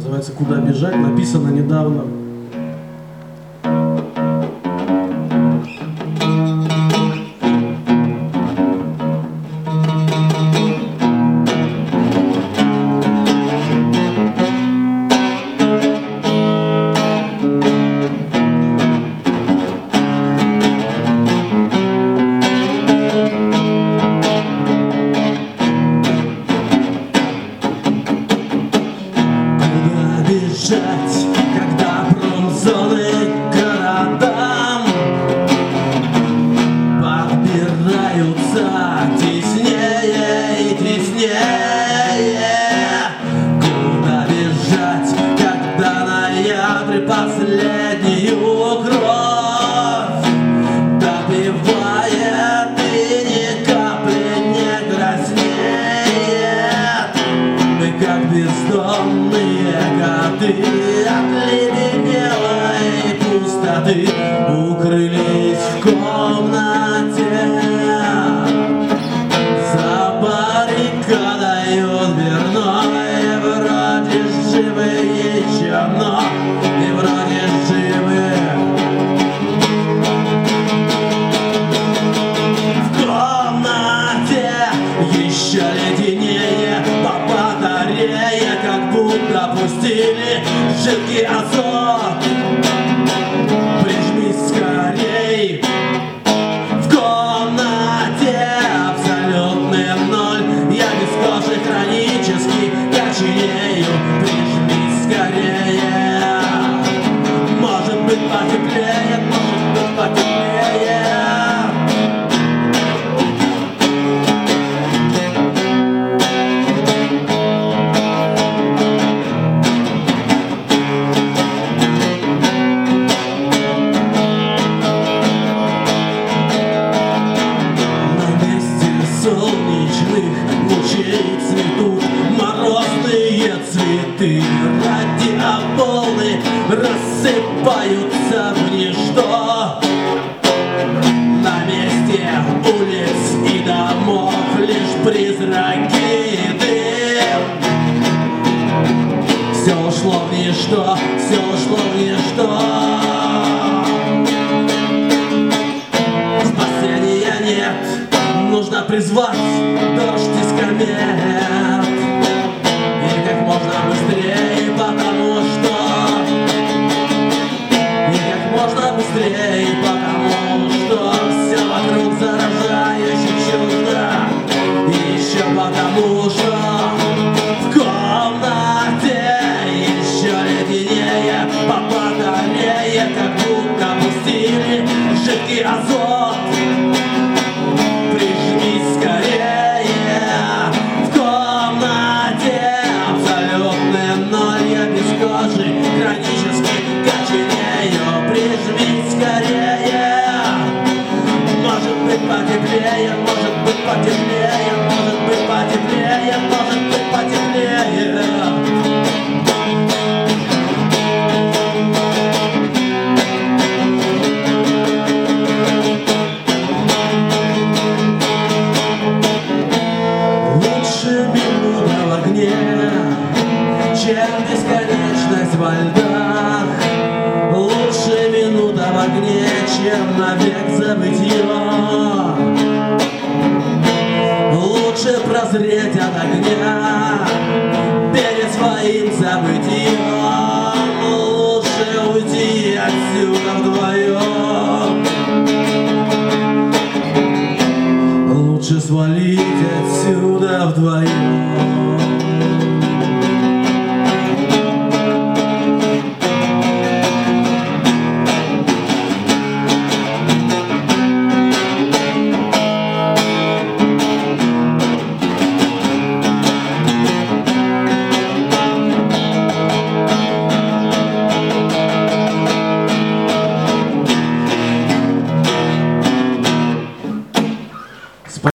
Называется «Куда бежать», написано недавно. Когда промзоны городам подбираются теснее и теснее. Куда бежать, когда ноябрь последнюю кровь допивает и ни капли не краснеет? Мы как бездомные коты от леденелой пустоты укрылись в комнате за баррикадою дверной. Вроде живы еще, но и вроде живы. В комнате еще леденее по батарее, как будто пустили жидкий азот. Прижмись скорей. В комнате абсолютный ноль. Я без кожи хронически коченею. Прижмись скорее. Может быть потеплее, может быть потеплее. Солнечных лучей цветут морозные цветы. Радиоволны рассыпаются в ничто. На месте улиц и домов лишь призраки и дым. Все ушло в ничто, все ушло в ничто. Спасения нет. Нужно призвать дождь из комет. И как можно быстрее, потому что и как можно быстрее, потому что все вокруг заражающе чудо. И еще потому что в комнате еще леденее по батарее, как будто пустили жидкий азот. Прижмись скорее. В комнате абсолютный ноль. Я без кожи хронически коченею. Прижмись скорее. Может быть потеплее, может быть потеплее, может быть потеплее, может быть потеплее. Чем бесконечность во льдах. Лучше минута в огне, чем навек забытье. Лучше прозреть от огня перед своим забытьем. Лучше уйти отсюда вдвоем. Лучше свалить отсюда вдвоем.